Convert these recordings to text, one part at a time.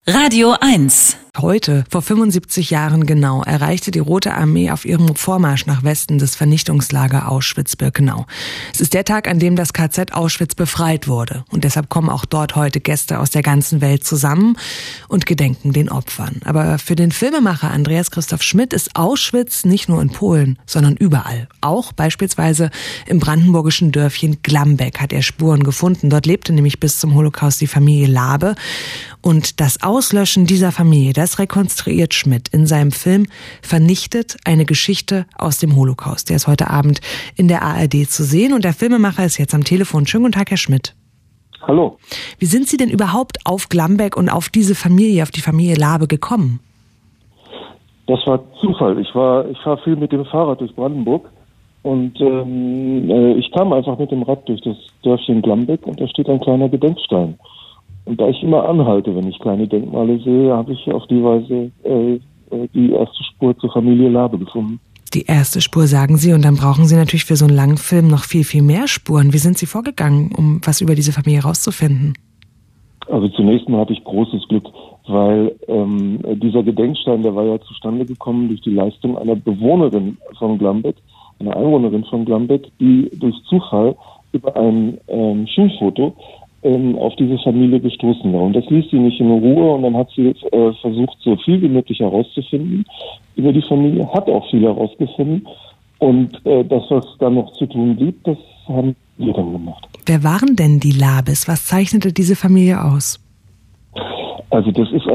Radio 1. Heute, vor 75 Jahren genau, erreichte die Rote Armee auf ihrem Vormarsch nach Westen das Vernichtungslager Auschwitz-Birkenau. Es ist der Tag, an dem das KZ Auschwitz befreit wurde. Und deshalb kommen auch dort heute Gäste aus der ganzen Welt zusammen und gedenken den Opfern. Aber für den Filmemacher Andreas Christoph Schmidt ist Auschwitz nicht nur in Polen, sondern überall. Auch beispielsweise im brandenburgischen Dörfchen Glambeck hat er Spuren gefunden. Dort lebte nämlich bis zum Holocaust die Familie Laabe. Und das Auslöschen dieser Familie, das rekonstruiert Schmidt in seinem Film Vernichtet, eine Geschichte aus dem Holocaust. Der ist heute Abend in der ARD zu sehen und der Filmemacher ist jetzt am Telefon. Schönen guten Tag, Herr Schmidt. Hallo. Wie sind Sie denn überhaupt auf Glambeck und auf diese Familie, auf die Familie Laabe gekommen? Das war Zufall. Ich fahr viel mit dem Fahrrad durch Brandenburg und ich kam einfach mit dem Rad durch das Dörfchen Glambeck und da steht ein kleiner Gedenkstein. Und da ich immer anhalte, wenn ich kleine Denkmale sehe, habe ich auf die Weise die erste Spur zur Familie Laabe gefunden. Die erste Spur, sagen Sie, und dann brauchen Sie natürlich für so einen langen Film noch viel, viel mehr Spuren. Wie sind Sie vorgegangen, um was über diese Familie rauszufinden? Also zunächst mal hatte ich großes Glück, weil dieser Gedenkstein, der war ja zustande gekommen durch die Leistung einer Bewohnerin von Glambeck, einer Einwohnerin von Glambeck, die durch Zufall über ein Schulfoto auf diese Familie gestoßen war. Und das ließ sie nicht in Ruhe und dann hat sie versucht, so viel wie möglich herauszufinden über die Familie, hat auch viel herausgefunden und das, was dann noch zu tun blieb, das haben wir dann gemacht. Wer waren denn die Laabes? Was zeichnete diese Familie aus? Also das ist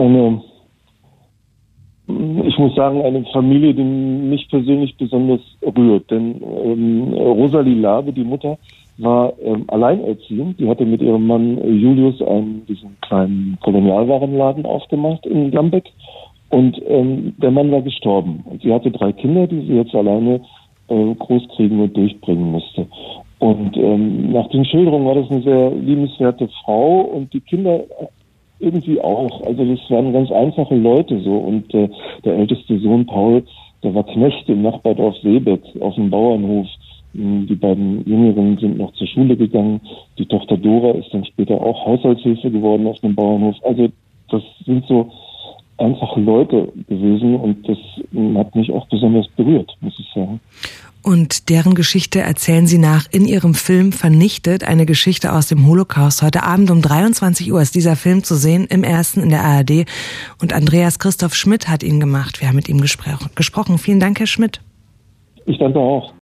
ich muss sagen, eine Familie, die mich persönlich besonders rührt, denn Rosalie Laabe, die Mutter, war alleinerziehend. Die hatte mit ihrem Mann Julius diesen kleinen Kolonialwarenladen aufgemacht in Glambeck und der Mann war gestorben. Und sie hatte 3 Kinder, die sie jetzt alleine großkriegen und durchbringen musste. Und nach den Schilderungen war das eine sehr liebenswerte Frau und die Kinder irgendwie auch. Also das waren ganz einfache Leute so. Und der älteste Sohn Paul, der war Knecht im Nachbardorf Seebeck auf dem Bauernhof. Die beiden Jüngeren sind noch zur Schule gegangen. Die Tochter Dora ist dann später auch Haushaltshilfe geworden auf dem Bauernhof. Also das sind so einfache Leute gewesen und das hat mich auch besonders berührt, muss ich sagen. Und deren Geschichte erzählen Sie nach in Ihrem Film Vernichtet, eine Geschichte aus dem Holocaust. Heute Abend um 23 Uhr ist dieser Film zu sehen, im Ersten in der ARD. Und Andreas Christoph Schmidt hat ihn gemacht. Wir haben mit ihm gesprochen. Vielen Dank, Herr Schmidt. Ich danke auch.